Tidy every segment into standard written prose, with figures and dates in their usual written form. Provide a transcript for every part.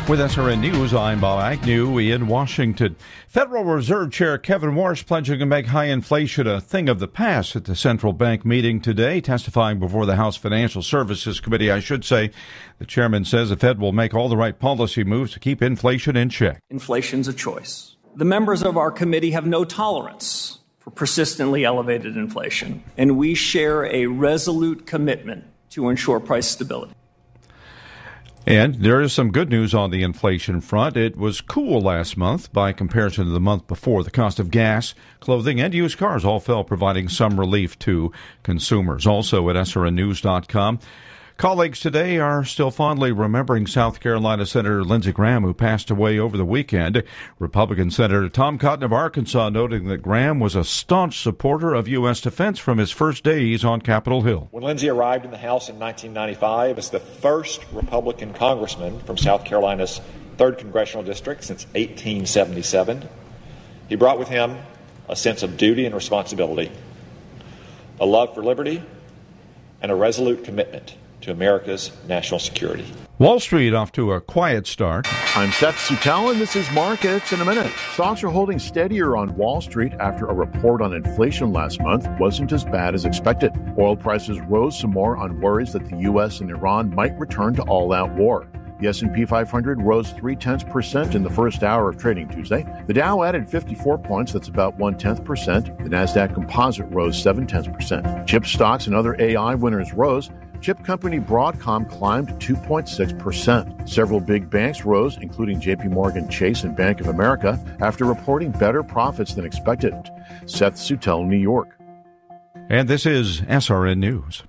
With SRN News, I'm Bob Agnew in Washington. Federal Reserve Chair Kevin Warsh pledging to make high inflation a thing of the past at the central bank meeting today, testifying before the House Financial Services Committee, I should say. The chairman says the Fed will make all the right policy moves to keep inflation in check. Inflation's a choice. The members of our committee have no tolerance for persistently elevated inflation, and we share a resolute commitment to ensure price stability. And there is some good news on the inflation front. It was cool last month by comparison to the month before. The cost of gas, clothing, and used cars all fell, providing some relief to consumers. Also at srnnews.com. Colleagues today are still fondly remembering South Carolina Senator Lindsey Graham, who passed away over the weekend. Republican Senator Tom Cotton of Arkansas noting that Graham was a staunch supporter of U.S. defense from his first days on Capitol Hill. When Lindsey arrived in the House in 1995 as the first Republican congressman from South Carolina's 3rd Congressional District since 1877, he brought with him a sense of duty and responsibility, a love for liberty, and a resolute commitment to America's national security. Wall Street off to a quiet start. I'm Seth Sutell, and this is Markets in a Minute. Stocks are holding steadier on Wall Street after a report on inflation last month wasn't as bad as expected. Oil prices rose some more on worries that the U.S. and Iran might return to all-out war. The S&P 500 rose 0.3% in the first hour of trading Tuesday. The Dow added 54 points, that's about 0.1%. The Nasdaq Composite rose 0.7%. Chip stocks and other AI winners rose. Chip company Broadcom climbed 2.6%. Several big banks rose, including JP Morgan Chase and Bank of America, after reporting better profits than expected. Seth Sutell, New York. And this is SRN News.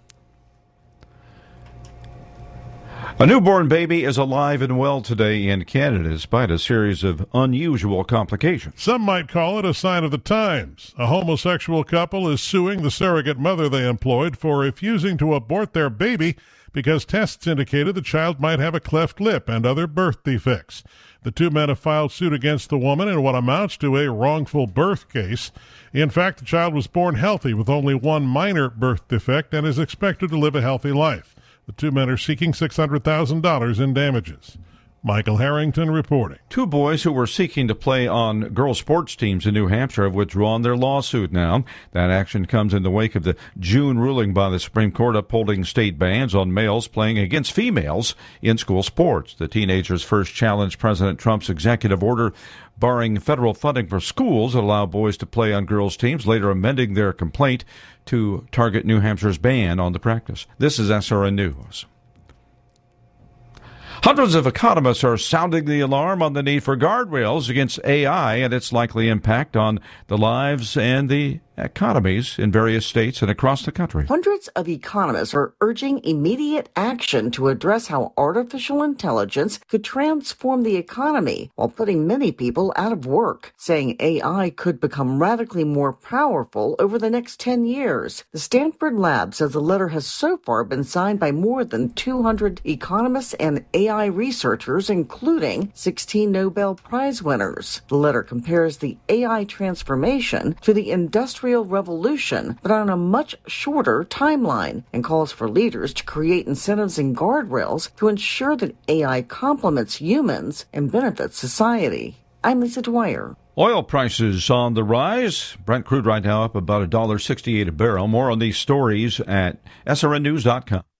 A newborn baby is alive and well today in Canada, despite a series of unusual complications. Some might call it a sign of the times. A homosexual couple is suing the surrogate mother they employed for refusing to abort their baby because tests indicated the child might have a cleft lip and other birth defects. The two men have filed suit against the woman in what amounts to a wrongful birth case. In fact, the child was born healthy with only one minor birth defect and is expected to live a healthy life. The two men are seeking $600,000 in damages. Michael Harrington reporting. Two boys who were seeking to play on girls' sports teams in New Hampshire have withdrawn their lawsuit now. That action comes in the wake of the June ruling by the Supreme Court upholding state bans on males playing against females in school sports. The teenagers first challenged President Trump's executive order barring federal funding for schools that allow boys to play on girls' teams, later amending their complaint to target New Hampshire's ban on the practice. This is SRN News. Hundreds of economists are sounding the alarm on the need for guardrails against AI and its likely impact on the lives and the economies in various states and across the country. Hundreds of economists are urging immediate action to address how artificial intelligence could transform the economy while putting many people out of work, saying AI could become radically more powerful over the next 10 years. The Stanford Lab says the letter has so far been signed by more than 200 economists and AI researchers, including 16 Nobel Prize winners. The letter compares the AI transformation to the Industrial Revolution, but on a much shorter timeline, and calls for leaders to create incentives and guardrails to ensure that AI complements humans and benefits society. I'm Lisa Dwyer. Oil prices on the rise. Brent crude right now up about $1.68 a barrel. More on these stories at srnnews.com.